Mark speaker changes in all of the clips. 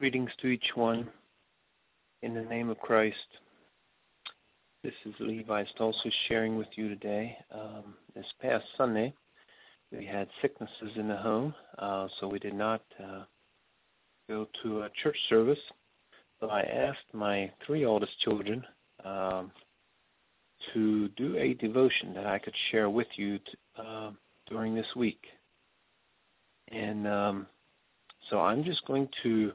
Speaker 1: Greetings to each one in the name of Christ. This is Levi Stolzfus sharing with you today. This past Sunday, we had sicknesses in the home, so we did not go to a church service. So I asked my three oldest children to do a devotion that I could share with you during this week. And so I'm just going to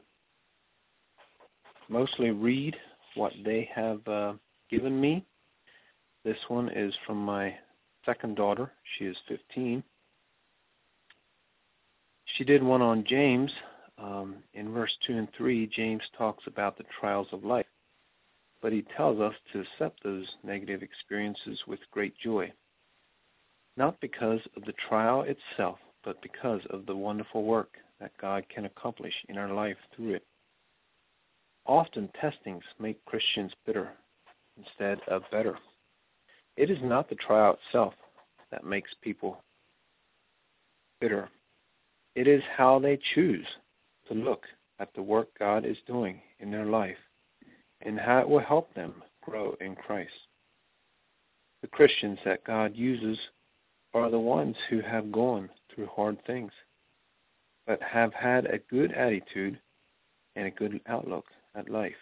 Speaker 1: mostly read what they have given me. This one is from my second daughter. She is 15. She did one on James. In verse 2 and 3, James talks about the trials of life, but he tells us to accept those negative experiences with great joy, not because of the trial itself, but because of the wonderful work that God can accomplish in our life through it. Often testings make Christians bitter instead of better. It is not the trial itself that makes people bitter. It is how they choose to look at the work God is doing in their life and how it will help them grow in Christ. The Christians that God uses are the ones who have gone through hard things, but have had a good attitude and a good outlook at life.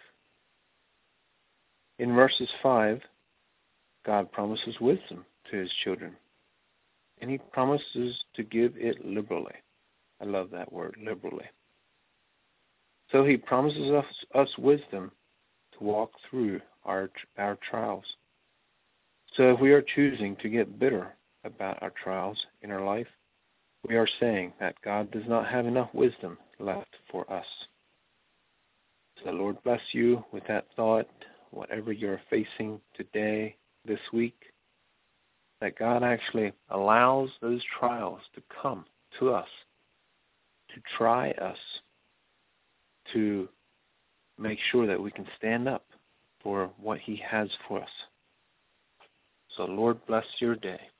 Speaker 1: In verses 5, God promises wisdom to his children, and he promises to give it liberally. I love that word, liberally. So he promises us wisdom to walk through our trials. So if we are choosing to get bitter about our trials in our life, we are saying that God does not have enough wisdom left for us. So the Lord bless you with that thought, whatever you're facing today, this week, that God actually allows those trials to come to us, to try us, to make sure that we can stand up for what he has for us. So Lord bless your day.